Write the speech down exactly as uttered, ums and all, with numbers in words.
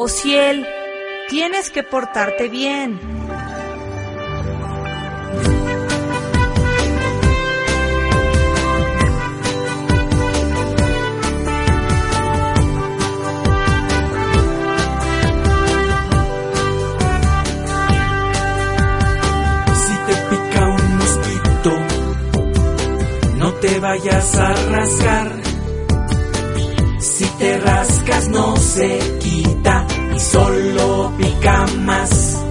Ociel, tienes que portarte bien. Si te pica un mosquito, no te vayas a rascar. Si te rascas no se quita y solo pica más.